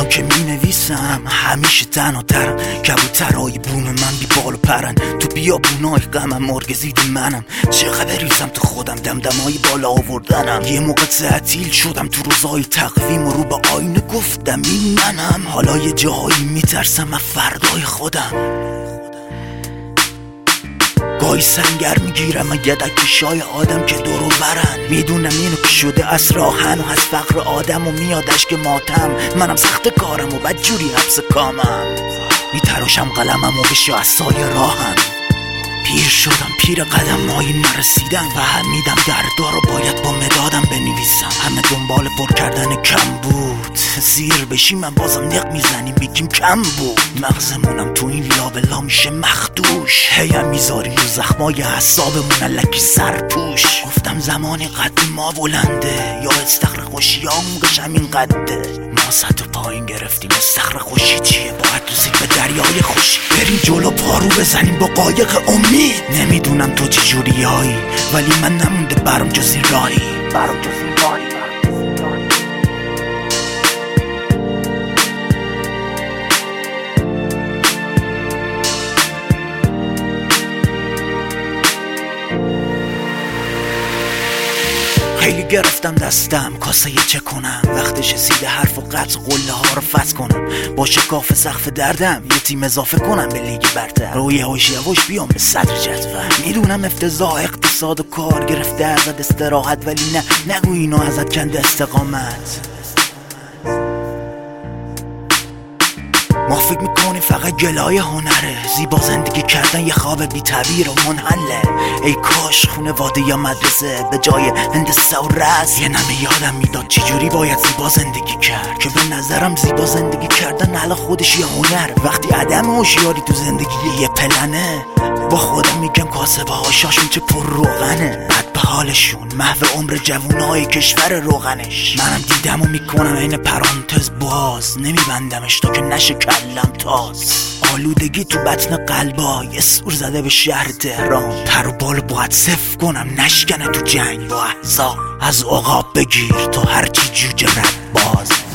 که می نویسم همیشه تنها ترم، کبوترهای بوم من بی بال و پرن، تو بیابونای غمم مرغ زید منم، چقدر بریزم تو خودم دمدمای بالا آوردنم. یه موقع تعطیل شدم تو روزای تقویم و رو به آینه گفتم این منم. حالا یه جایی میترسم از فردای خودم، گاهی سنگر میگیرم یدک شای آدم که دورو برن. میدونم اینو که شده از راهن و از فقر آدم و میادش که ماتم. منم سخت کارم و بدجوری حبس کامم، میتراشم قلمم و بشه از سایه راهم. پیر شدم پیر قدمایی نرسیدم و همیدم دردا رو باید با مدادم بنویسم. همه دنبال پر کردن کم بود، زیر بشی من بازم نق میزنیم بگیم کم بود. مغزمونم تو این لابلا میشه مخدوش، هیم میذاریم رو زخمای حسابمون لکی سرپوش. گفتم زمانی قد ما بلنده یا استخر خوشی ها موقش همین قده. ما سطح پایین گرفتیم استخر خوشی چیه؟ باید رسید به دریای خوشی، بریم جلو پارو بزنیم با قایق امید. نمیدونم تو چی جوریایی ولی من نمونده برام جز این راهی. خیلی گرفتم دستم کاسه چه کنم، وقتش رسیده حرف و قطع قله ها رو فت کنم. با شکاف سقف دردم یه تیم اضافه کنم به لیگ برتر، روی یواش یواش بیام به صدر جدول. میدونم افتضاح اقتصاد و کار گرفته ازت استراحت، ولی نه نگو اینو ازت کنده استقامت. ما فکر میکنیم فقط گلای هنره، زیبا زندگی کردن یه خواب بی تعبیر و منحله. ای کاش خونواده یا مدرسه به جای هندسه و رسم یه نمه یادم میداد چجوری باید زیبا زندگی کرد، که به نظرم زیبا زندگی کردن حالا خودش یه هنر. وقتی عدم هوشیاری تو زندگی یه پلنه، با خودم میگم کاسبه هاشاشون چه پر روغنه، بد به حالشون محو عمر جوونای کشور روغنش. منم دیدم و میکنم این پرانتز باز، نمیبندمش تا که نشه کلم تاز. آلودگی تو بطن قلبا یه سور زده به شهر تهران، پر و بال باید صفر کنم نشکنه تو جنگ با احزاب. از عقاب بگیر تا هرچی جوجه رد باز.